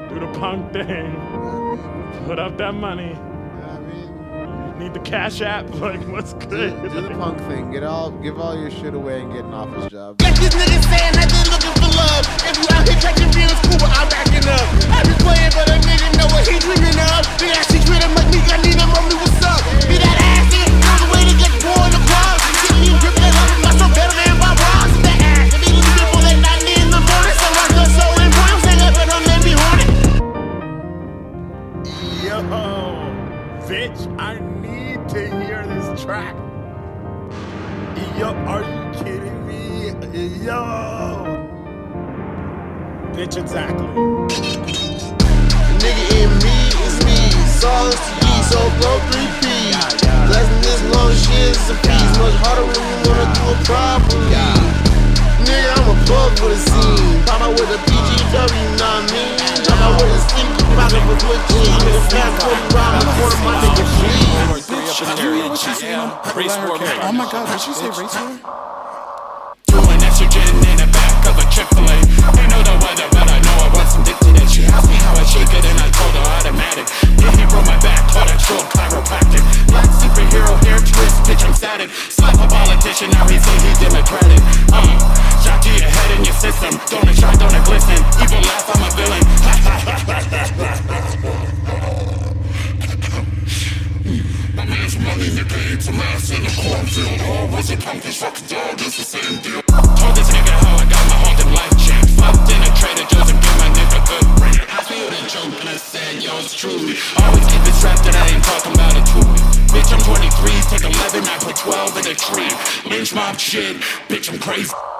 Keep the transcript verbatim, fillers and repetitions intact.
Do the punk thing. Put up that money. I mean, Need the cash app. Like, what's good? do, do the punk thing. Get all, give all your shit away and get an office job. Like these niggas saying that they looking for love. If you out here catching views, cool, but I'm backing up. I be playing, but a nigga know what he dreaming of. They actually treat him like me, I need him, homie, what's up? Be that ass nigga, all the way to get more in the club. Getting you gripping that love, I'm so better than Bob Ross. That ass, and these people that not me in the morning. So I feel so important, say that, but don't make me horny. Yo, bitch, I need to hear this track. Yo, are you kidding me? Yo. Bitch, exactly. Nigga in me is me, Sauce to ye, so blow three P's. Blessing this long shit is a piece, much harder when you wanna do it properly. Nigga, I'm a plug for the scene. Pop out with a P G W, you know what I mean? Drop out with a stinky pocket with quick cheese. Nigga, fast forty round the corner, my nigga, please. Oh my god, did she say race war? Doing estrogen in the back of a Chick-fil-A. Ain't know the weather, but I know I want some dick today. She asked me how I shake it and I told her automatic. Yeah, he broke my back, caught a troll chiropractic. Black superhero hair twist, bitch, I'm static. Slap a politician, now he say he's democratic. Uh, shot to your head and your system. Don't it shine, don't it glisten. Evil laugh, I'm a villain. My man's money, nigga, eats some ass in the cornfield. Oh, was it punkish, fucking dog, it's the same deal. Told this nigga how I got my whole damn life changed. Fucked in a Trader Joe's and gave my nigga good brain. I feel the joke and I said, yo, it's true. Always keep it strapped and I ain't talking about a two. Bitch, I'm twenty-three, take eleven, I put twelve in a tree. Lynch mob shit, bitch, I'm crazy.